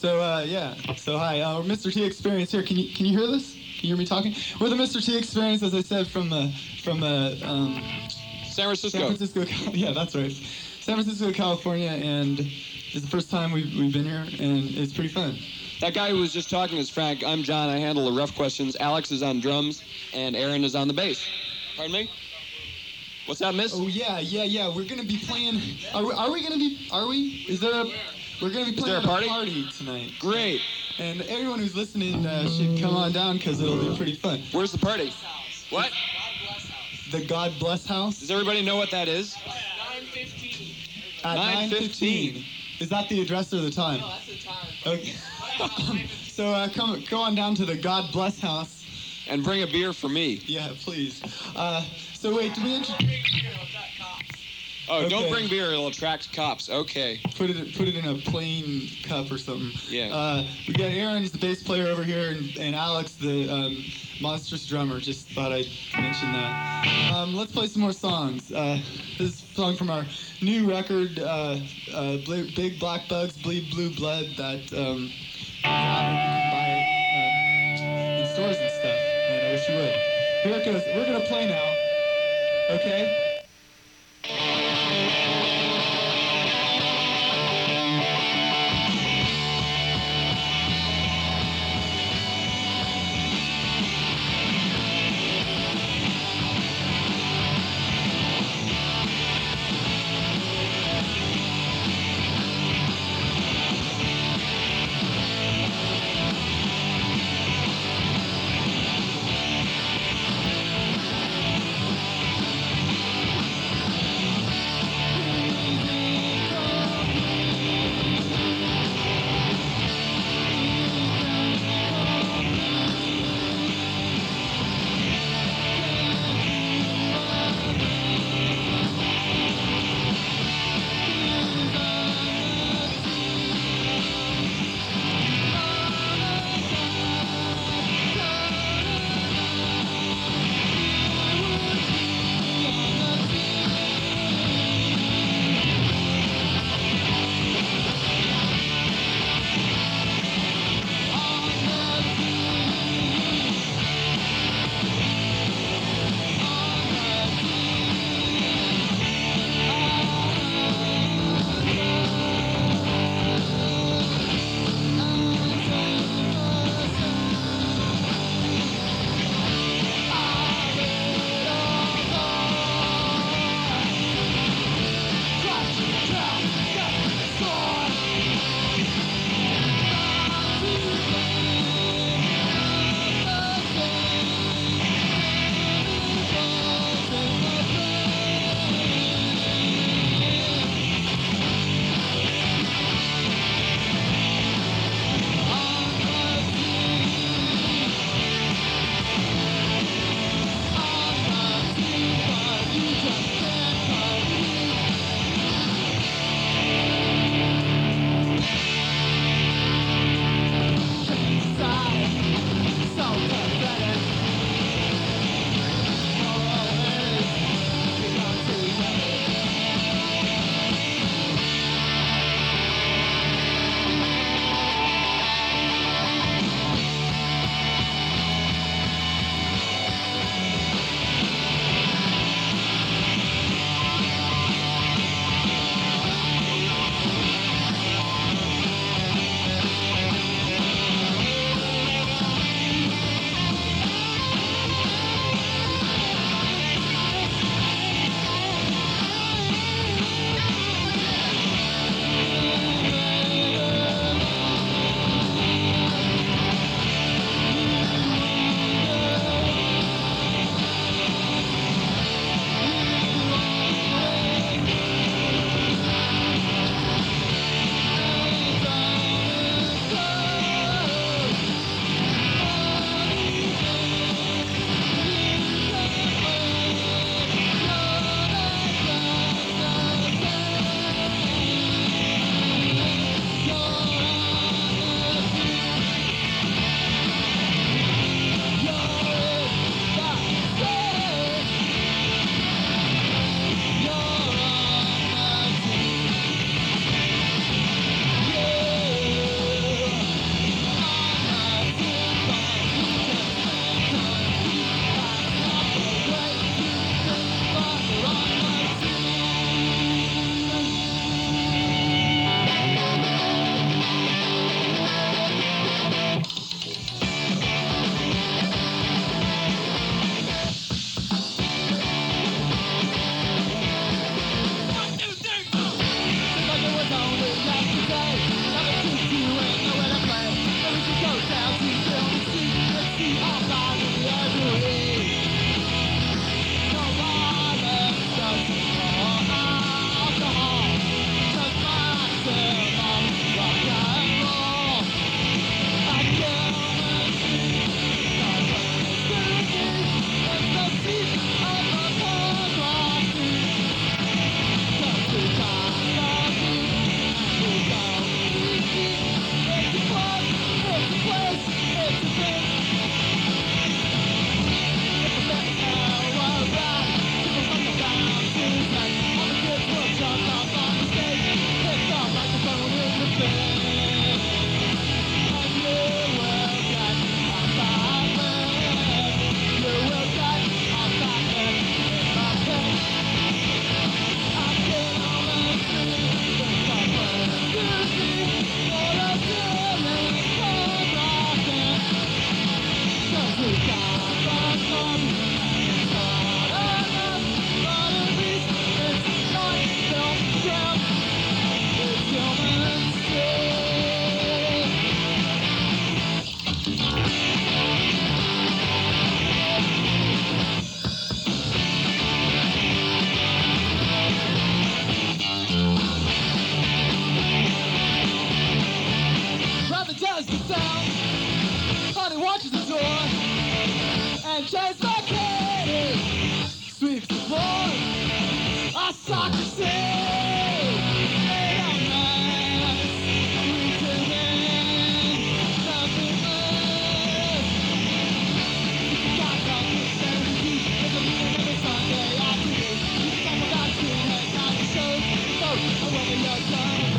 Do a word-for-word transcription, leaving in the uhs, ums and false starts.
So, uh, yeah. So, hi. Uh, we're Mister T Experience here. Can you can you hear this? Can you hear me talking? We're the Mister T Experience, as I said, from the from the um, San Francisco. San Francisco. Yeah, that's right. San Francisco, California, and it's the first time we've we've been here, and it's pretty fun. That guy who was just talking is Frank. I'm John. I handle the rough questions. Alex is on drums, and Aaron is on the bass. Pardon me? What's that, miss? Oh yeah, yeah, yeah. We're gonna be playing. Are we? Are we gonna be? Are we? Is there a? We're gonna be playing Is there a at party? a party tonight. Great. And everyone who's listening uh, should come on down because it'll be pretty fun. Where's the party? What? The God Bless House. Does everybody know what that is? nine fifteen. At nine nine fifteen. Is that the address or the time? No, that's the time. Okay. So uh, come go on down to the God Bless House. And bring a beer for me. Yeah, please. Uh, so wait, do we int- Oh, Okay. don't bring beer. It'll attract cops. Okay. put it put it in a plain cup or something? Yeah. Uh, we got Aaron, he's the bass player over here, and, and Alex, the um, monstrous drummer. Just thought I'd mention that. Um, let's play some more songs. Uh, this is a song from our new record, uh, uh, Bl- Big Black Bugs Bleed Blue Blood, that um, you can buy um, in stores and stuff. And I wish you would. Here it goes. We're gonna play now. Okay. Brother does the sound, honey watches the door, and Jay's back headed, sweeps the floor. I sock the sea, lay on nights, we till then, nothing less. Got nothing to say to you, there's a meeting every Sunday afternoon. You can talk about skinheads, not the show, so whether you're done.